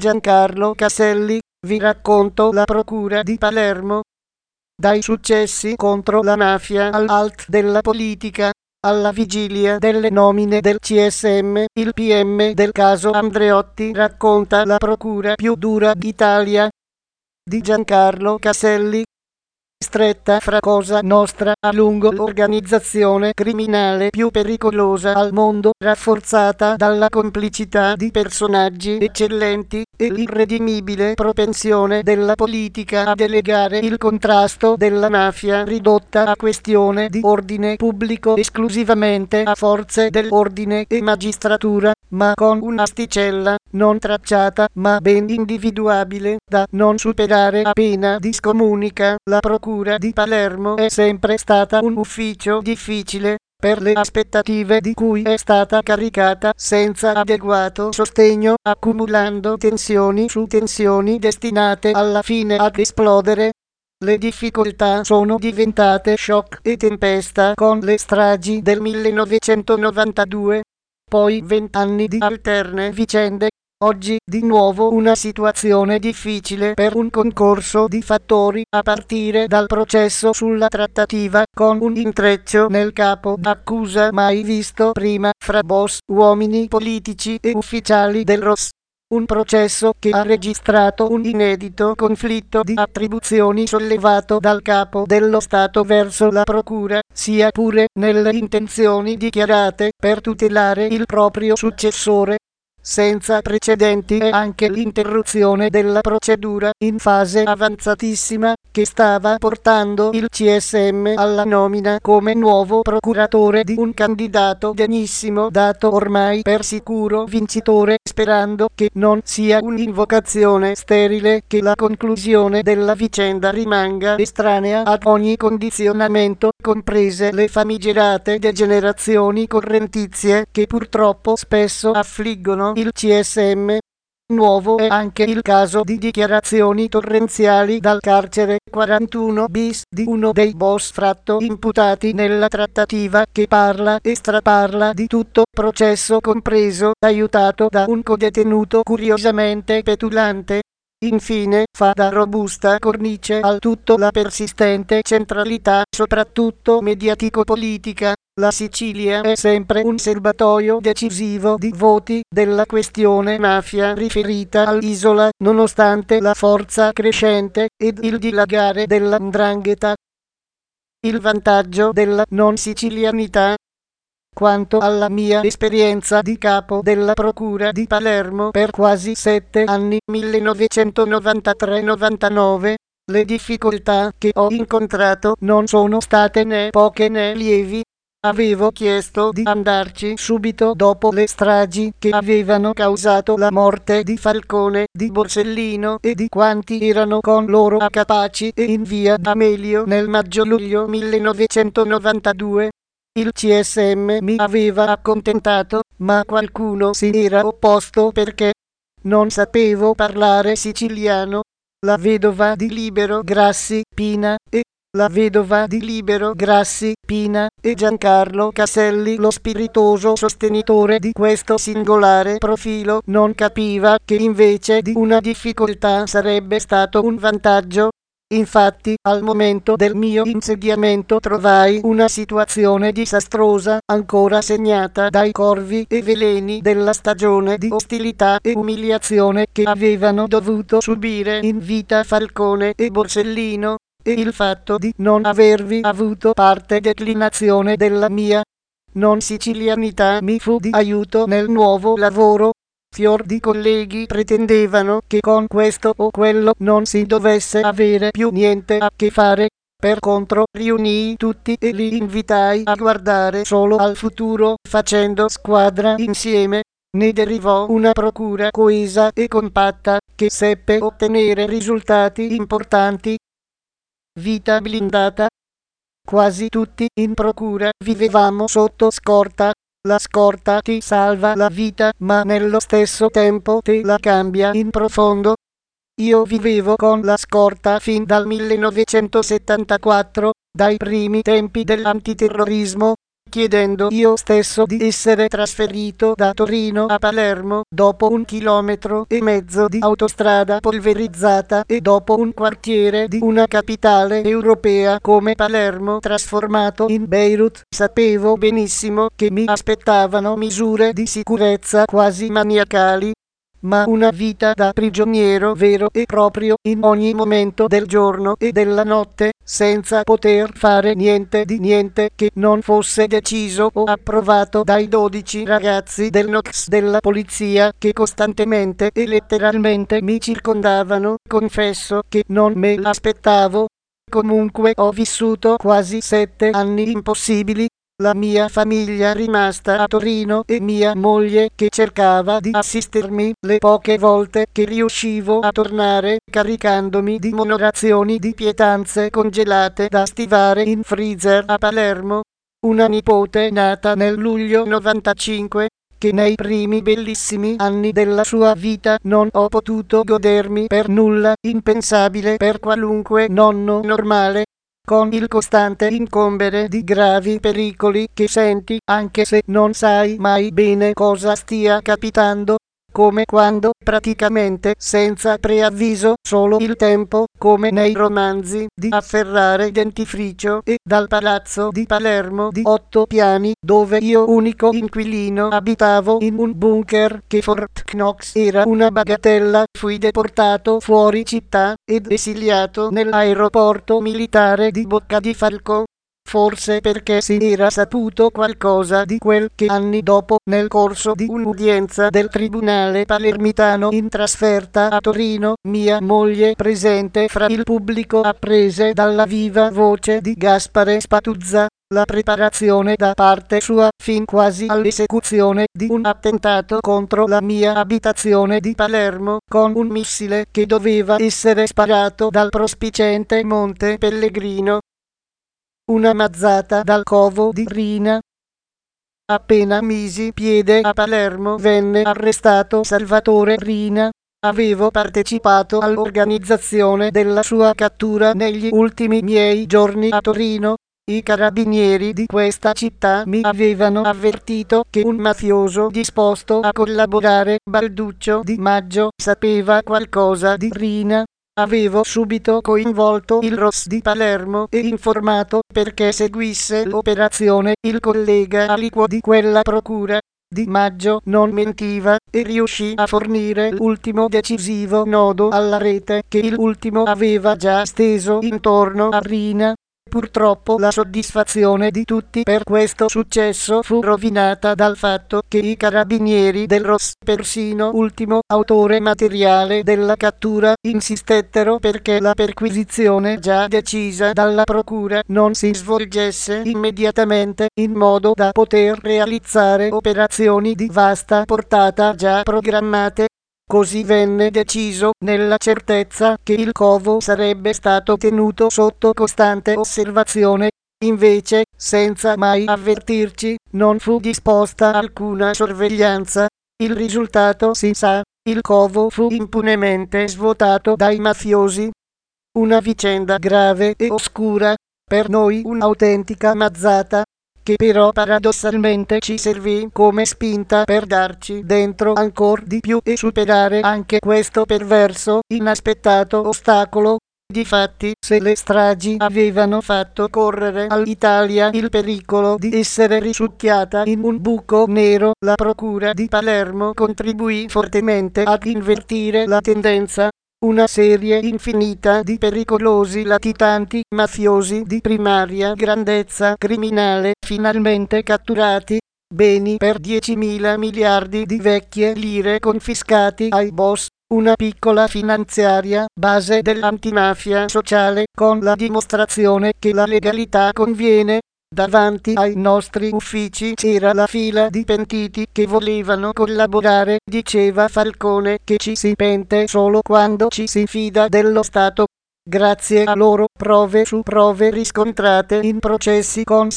Giancarlo Caselli, vi racconto la procura di Palermo. Dai successi contro la mafia all'alt della politica, alla vigilia delle nomine del CSM, il PM del caso Andreotti racconta la procura più dura d'Italia di Giancarlo Caselli. Stretta fra Cosa Nostra a lungo l'organizzazione criminale più pericolosa al mondo, rafforzata dalla complicità di personaggi eccellenti e l'irredimibile propensione della politica a delegare il contrasto della mafia ridotta a questione di ordine pubblico esclusivamente a forze dell'ordine e magistratura, ma con un'asticella non tracciata ma ben individuabile da non superare a pena di scomunica. La procura di Palermo è sempre stata un ufficio difficile per le aspettative di cui è stata caricata, senza adeguato sostegno, accumulando tensioni su tensioni destinate alla fine ad esplodere. Le difficoltà sono diventate shock e tempesta con le stragi del 1992, poi 20 anni di alterne vicende. Oggi di nuovo una situazione difficile per un concorso di fattori, a partire dal processo sulla trattativa, con un intreccio nel capo d'accusa mai visto prima fra boss, uomini politici e ufficiali del ROS. Un processo che ha registrato un inedito conflitto di attribuzioni sollevato dal capo dello Stato verso la procura, sia pure nelle intenzioni dichiarate per tutelare il proprio successore. Senza precedenti è anche l'interruzione della procedura in fase avanzatissima che stava portando il CSM alla nomina come nuovo procuratore di un candidato degnissimo, dato ormai per sicuro vincitore, sperando che non sia un'invocazione sterile, che la conclusione della vicenda rimanga estranea ad ogni condizionamento, comprese le famigerate degenerazioni correntizie che purtroppo spesso affliggono il CSM. Nuovo è anche il caso di dichiarazioni torrenziali dal carcere 41 bis di uno dei boss fratto imputati nella trattativa, che parla e straparla di tutto, processo compreso, aiutato da un codetenuto curiosamente petulante. Infine, fa da robusta cornice al tutto la persistente centralità, soprattutto mediatico-politica. La Sicilia è sempre un serbatoio decisivo di voti della questione mafia riferita all'isola, nonostante la forza crescente ed il dilagare della 'ndrangheta. Il vantaggio della non sicilianità. Quanto alla mia esperienza di capo della procura di Palermo per quasi 7 anni, 1993-99, le difficoltà che ho incontrato non sono state né poche né lievi. Avevo chiesto di andarci subito dopo le stragi che avevano causato la morte di Falcone, di Borsellino e di quanti erano con loro a Capaci e in via D'Amelio nel maggio-luglio 1992. Il CSM mi aveva accontentato, ma qualcuno si era opposto perché non sapevo parlare siciliano. La vedova di Libero Grassi, Pina, e la vedova di Libero Grassi, Pina, e Giancarlo Caselli, lo spiritoso sostenitore di questo singolare profilo, non capiva che invece di una difficoltà sarebbe stato un vantaggio. Infatti, al momento del mio insediamento trovai una situazione disastrosa, ancora segnata dai corvi e veleni della stagione di ostilità e umiliazione che avevano dovuto subire in vita Falcone e Borsellino, e il fatto di non avervi avuto parte declinazione della mia non sicilianità mi fu di aiuto nel nuovo lavoro. Fior di colleghi pretendevano che con questo o quello non si dovesse avere più niente a che fare. Per contro, riunii tutti e li invitai a guardare solo al futuro, facendo squadra insieme. Ne derivò una procura coesa e compatta, che seppe ottenere risultati importanti. Vita blindata. Quasi tutti in procura vivevamo sotto scorta. La scorta ti salva la vita, ma nello stesso tempo te la cambia in profondo. Io vivevo con la scorta fin dal 1974, dai primi tempi dell'antiterrorismo. chiedendo io stesso di essere trasferito da Torino a Palermo dopo 1,5 chilometri di autostrada polverizzata e dopo un quartiere di una capitale europea come Palermo trasformato in Beirut. Sapevo benissimo che mi aspettavano misure di sicurezza quasi maniacali, ma una vita da prigioniero vero e proprio in ogni momento del giorno e della notte, senza poter fare niente di niente che non fosse deciso o approvato dai 12 ragazzi del NOx della polizia che costantemente e letteralmente mi circondavano. Confesso che non me l'aspettavo. Comunque ho vissuto quasi 7 anni impossibili. La mia famiglia rimasta a Torino e mia moglie che cercava di assistermi le poche volte che riuscivo a tornare, caricandomi di monorazioni di pietanze congelate da stivare in freezer a Palermo. Una nipote nata nel luglio 95, che nei primi bellissimi anni della sua vita non ho potuto godermi per nulla, impensabile per qualunque nonno normale, con il costante incombere di gravi pericoli che senti anche se non sai mai bene cosa stia capitando, come quando, praticamente senza preavviso, solo il tempo, come nei romanzi, di afferrare dentifricio e dal palazzo di Palermo di 8 piani, dove io unico inquilino abitavo in un bunker che Fort Knox era una bagatella, fui deportato fuori città ed esiliato nell'aeroporto militare di Boccadifalco. Forse perché si era saputo qualcosa di quel che anni dopo, nel corso di un'udienza del tribunale palermitano in trasferta a Torino, mia moglie, presente fra il pubblico, apprese dalla viva voce di Gaspare Spatuzza la preparazione da parte sua, fin quasi all'esecuzione, di un attentato contro la mia abitazione di Palermo, con un missile che doveva essere sparato dal prospiciente Monte Pellegrino. Una mazzata dal covo di Rina. Appena misi piede a Palermo venne arrestato Salvatore Rina. Avevo partecipato all'organizzazione della sua cattura negli ultimi miei giorni a Torino. I carabinieri di questa città mi avevano avvertito che un mafioso disposto a collaborare, Balduccio Di Maggio, sapeva qualcosa di Rina. Avevo subito coinvolto il ROS di Palermo e informato perché seguisse l'operazione il collega aliquo di quella procura. Di Maggio non mentiva e riuscì a fornire l'ultimo decisivo nodo alla rete che il ultimo aveva già steso intorno a Rina. Purtroppo la soddisfazione di tutti per questo successo fu rovinata dal fatto che i carabinieri del ROS, persino ultimo autore materiale della cattura, insistettero perché la perquisizione già decisa dalla procura non si svolgesse immediatamente, in modo da poter realizzare operazioni di vasta portata già programmate. Così venne deciso, nella certezza che il covo sarebbe stato tenuto sotto costante osservazione. Invece, senza mai avvertirci, non fu disposta alcuna sorveglianza. Il risultato si sa: il covo fu impunemente svuotato dai mafiosi. Una vicenda grave e oscura, per noi un'autentica mazzata, che però paradossalmente ci servì come spinta per darci dentro ancor di più e superare anche questo perverso, inaspettato ostacolo. Difatti, se le stragi avevano fatto correre all'Italia il pericolo di essere risucchiata in un buco nero, la procura di Palermo contribuì fortemente ad invertire la tendenza. Una serie infinita di pericolosi latitanti mafiosi di primaria grandezza criminale finalmente catturati, beni per 10.000 miliardi di vecchie lire confiscati ai boss, una piccola finanziaria base dell'antimafia sociale con la dimostrazione che la legalità conviene. Davanti ai nostri uffici c'era la fila di pentiti che volevano collaborare, diceva Falcone che ci si pente solo quando ci si fida dello Stato. Grazie a loro, prove su prove riscontrate in processi con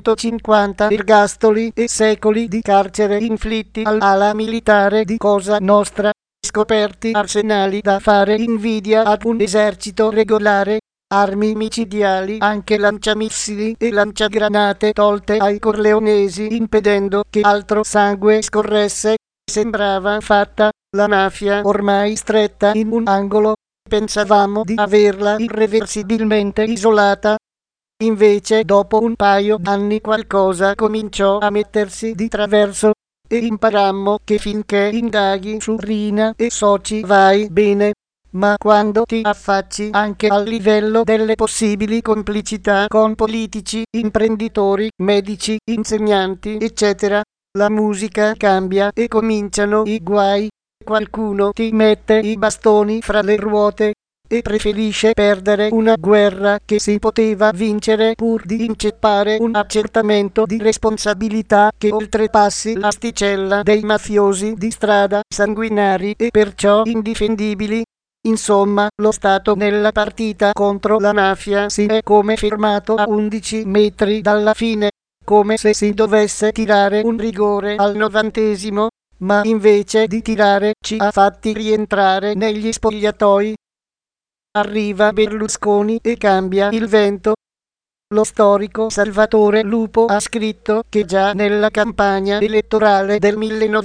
650 ergastoli e secoli di carcere inflitti all'ala militare di Cosa Nostra, scoperti arsenali da fare invidia ad un esercito regolare. armi micidiali, anche lanciamissili e lanciagranate tolte ai corleonesi, impedendo che altro sangue scorresse. Sembrava fatta la mafia ormai stretta in un angolo. Pensavamo di averla irreversibilmente isolata. Invece dopo un paio d'anni qualcosa cominciò a mettersi di traverso e imparammo che finché indaghi su Rina e soci vai bene, ma quando ti affacci anche al livello delle possibili complicità con politici, imprenditori, medici, insegnanti, eccetera, la musica cambia e cominciano i guai. Qualcuno ti mette i bastoni fra le ruote e preferisce perdere una guerra che si poteva vincere pur di inceppare un accertamento di responsabilità che oltrepassi l'asticella dei mafiosi di strada, sanguinari e perciò indifendibili. Insomma, lo Stato nella partita contro la mafia si è come fermato a 11 metri dalla fine, come se si dovesse tirare un rigore al 90°, ma invece di tirare ci ha fatti rientrare negli spogliatoi. Arriva Berlusconi e cambia il vento. Lo storico Salvatore Lupo ha scritto che già nella campagna elettorale del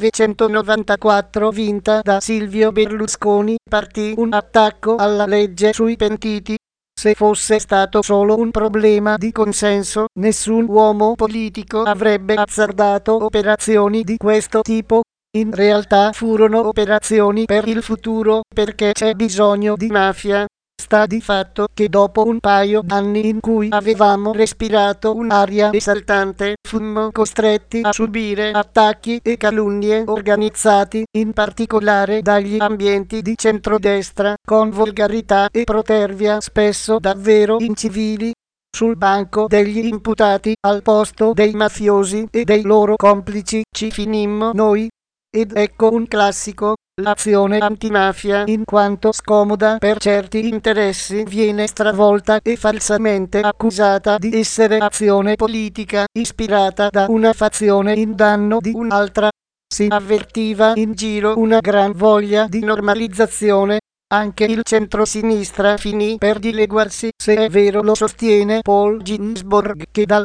1994 vinta da Silvio Berlusconi partì un attacco alla legge sui pentiti. Se fosse stato solo un problema di consenso, nessun uomo politico avrebbe azzardato operazioni di questo tipo. In realtà furono operazioni per il futuro, perché c'è bisogno di mafia. Sta di fatto che dopo un paio d'anni in cui avevamo respirato un'aria esaltante, fummo costretti a subire attacchi e calunnie organizzati, in particolare dagli ambienti di centrodestra, con volgarità e protervia spesso davvero incivili. Sul banco degli imputati, al posto dei mafiosi e dei loro complici, ci finimmo noi. Ed ecco un classico. L'azione antimafia, in quanto scomoda per certi interessi, viene stravolta e falsamente accusata di essere azione politica ispirata da una fazione in danno di un'altra. Si avvertiva in giro una gran voglia di normalizzazione. Anche il centrosinistra finì per dileguarsi, se è vero lo sostiene Paul Ginsborg, che dal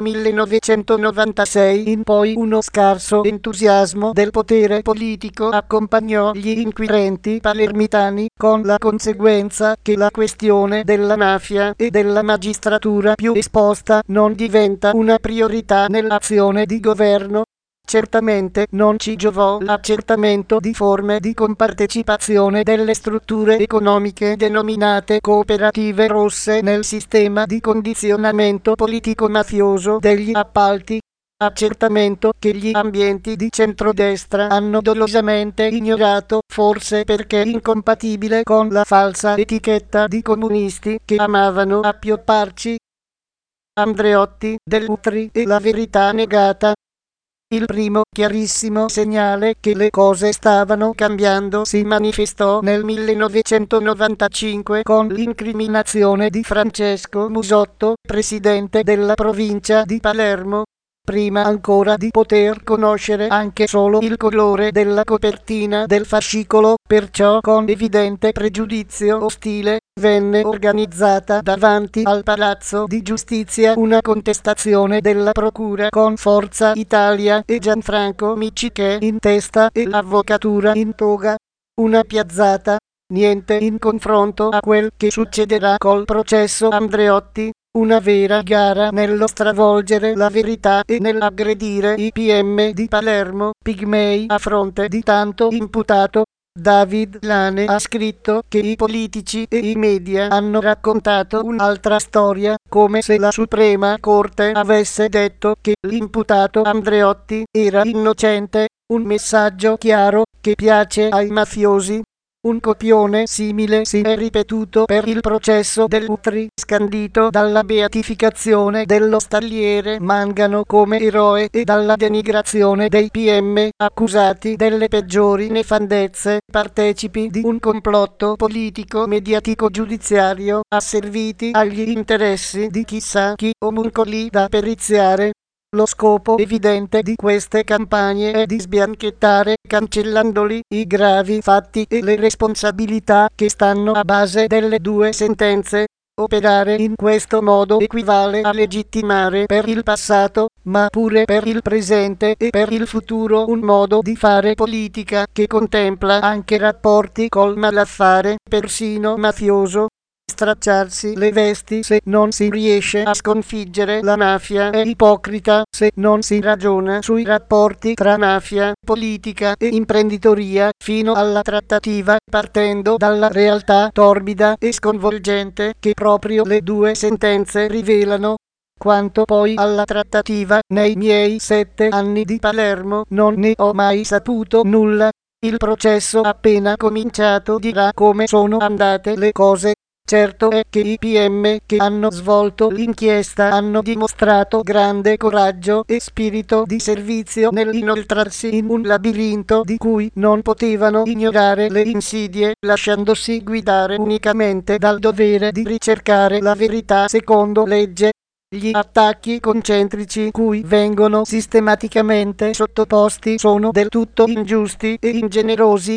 1996 in poi uno scarso entusiasmo del potere politico accompagnò gli inquirenti palermitani, con la conseguenza che la questione della mafia e della magistratura più esposta non diventa una priorità nell'azione di governo. Certamente non ci giovò l'accertamento di forme di compartecipazione delle strutture economiche denominate cooperative rosse nel sistema di condizionamento politico-mafioso degli appalti, accertamento che gli ambienti di centrodestra hanno dolosamente ignorato, forse perché incompatibile con la falsa etichetta di comunisti che amavano appiopparci. Andreotti, Dell'Utri e la verità negata. Il primo chiarissimo segnale che le cose stavano cambiando si manifestò nel 1995 con l'incriminazione di Francesco Musotto, presidente della provincia di Palermo. Prima ancora di poter conoscere anche solo il colore della copertina del fascicolo, perciò con evidente pregiudizio ostile, venne organizzata davanti al Palazzo di Giustizia una contestazione della Procura con Forza Italia e Gianfranco Micciche in testa e l'avvocatura in toga. Una piazzata, niente in confronto a quel che succederà col processo Andreotti. Una vera gara nello stravolgere la verità e nell'aggredire i PM di Palermo, pigmei a fronte di tanto imputato. David Lane ha scritto che i politici e i media hanno raccontato un'altra storia, come se la Suprema Corte avesse detto che l'imputato Andreotti era innocente, un messaggio chiaro che piace ai mafiosi. Un copione simile si è ripetuto per il processo Dell'Utri, scandito dalla beatificazione dello stalliere Mangano come eroe e dalla denigrazione dei PM, accusati delle peggiori nefandezze, partecipi di un complotto politico mediatico giudiziario, asserviti agli interessi di chissà chi omuncoli da periziare. Lo scopo evidente di queste campagne è di sbianchettare, cancellandoli, i gravi fatti e le responsabilità che stanno a base delle due sentenze. Operare in questo modo equivale a legittimare per il passato, ma pure per il presente e per il futuro, un modo di fare politica che contempla anche rapporti col malaffare, persino mafioso. Stracciarsi le vesti se non si riesce a sconfiggere la mafia è ipocrita se non si ragiona sui rapporti tra mafia, politica e imprenditoria fino alla trattativa, partendo dalla realtà torbida e sconvolgente che proprio le due sentenze rivelano. Quanto poi alla trattativa, nei miei 7 anni di Palermo non ne ho mai saputo nulla. Il processo appena cominciato dirà come sono andate le cose. Certo è che i PM che hanno svolto l'inchiesta hanno dimostrato grande coraggio e spirito di servizio nell'inoltrarsi in un labirinto di cui non potevano ignorare le insidie, lasciandosi guidare unicamente dal dovere di ricercare la verità secondo legge. Gli attacchi concentrici cui vengono sistematicamente sottoposti sono del tutto ingiusti e ingenerosi.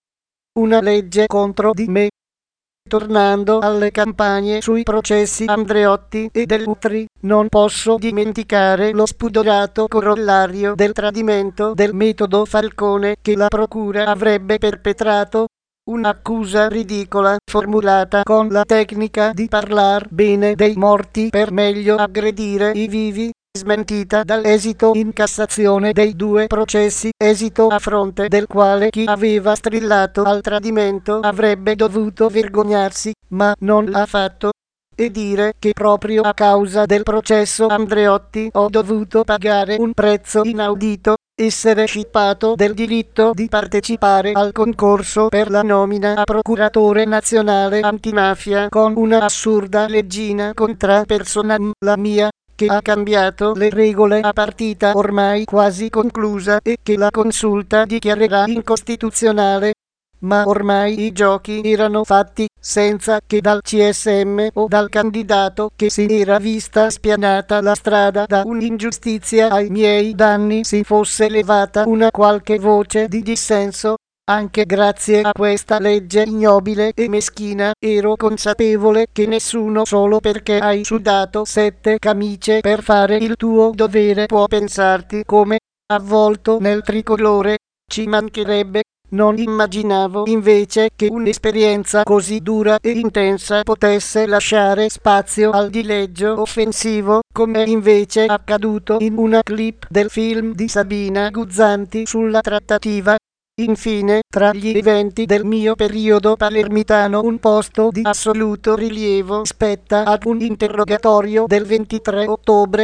Una legge contro di me. Tornando alle campagne sui processi Andreotti e Dell'Utri, non posso dimenticare lo spudorato corollario del tradimento del metodo Falcone che la procura avrebbe perpetrato. Un'accusa ridicola formulata con la tecnica di parlar bene dei morti per meglio aggredire i vivi, smentita dall'esito in Cassazione dei 2 processi, esito a fronte del quale chi aveva strillato al tradimento avrebbe dovuto vergognarsi, ma non l'ha fatto. E dire che proprio a causa del processo Andreotti ho dovuto pagare un prezzo inaudito, essere scippato del diritto di partecipare al concorso per la nomina a procuratore nazionale antimafia con una assurda leggina contra personam, la mia, che ha cambiato le regole a partita ormai quasi conclusa e che la consulta dichiarerà incostituzionale. Ma ormai i giochi erano fatti, senza che dal CSM o dal candidato che si era vista spianata la strada da un'ingiustizia ai miei danni si fosse levata una qualche voce di dissenso. Anche grazie a questa legge ignobile e meschina ero consapevole che nessuno solo perché hai sudato 7 camicie per fare il tuo dovere può pensarti come avvolto nel tricolore. Ci mancherebbe. Non immaginavo invece che un'esperienza così dura e intensa potesse lasciare spazio al dileggio offensivo, come invece accaduto in una clip del film di Sabina Guzzanti sulla trattativa. Infine, tra gli eventi del mio periodo palermitano un posto di assoluto rilievo spetta ad un interrogatorio del 23 ottobre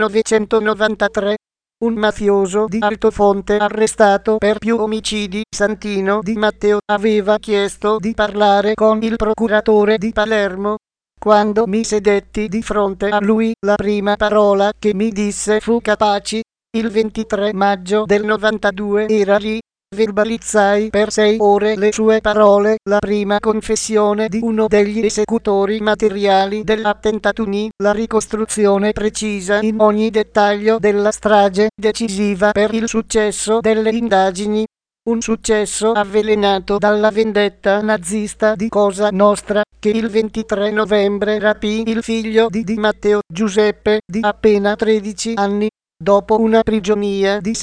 1993. Un mafioso di Altofonte arrestato per più omicidi, Santino Di Matteo, aveva chiesto di parlare con il procuratore di Palermo. Quando mi sedetti di fronte a lui, la prima parola che mi disse fu "capaci". Il 23 maggio del 92 era lì. Verbalizzai per 6 ore le sue parole, la prima confessione di uno degli esecutori materiali dell'attentato Uni, la ricostruzione precisa in ogni dettaglio della strage, decisiva per il successo delle indagini. Un successo avvelenato dalla vendetta nazista di Cosa Nostra, che il 23 novembre rapì il figlio di Di Matteo, Giuseppe, di appena 13 anni. Dopo una prigionia di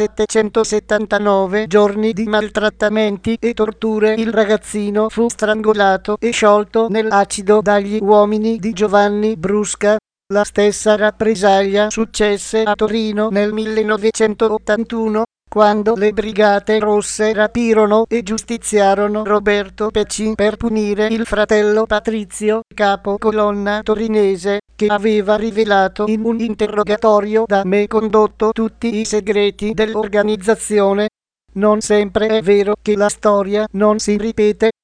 779 giorni di maltrattamenti e torture, il ragazzino fu strangolato e sciolto nell'acido dagli uomini di Giovanni Brusca. La stessa rappresaglia successe a Torino nel 1981, quando le Brigate Rosse rapirono e giustiziarono Roberto Pecci per punire il fratello Patrizio, capo colonna torinese, che aveva rivelato in un interrogatorio da me condotto tutti i segreti dell'organizzazione. Non sempre è vero che la storia non si ripete.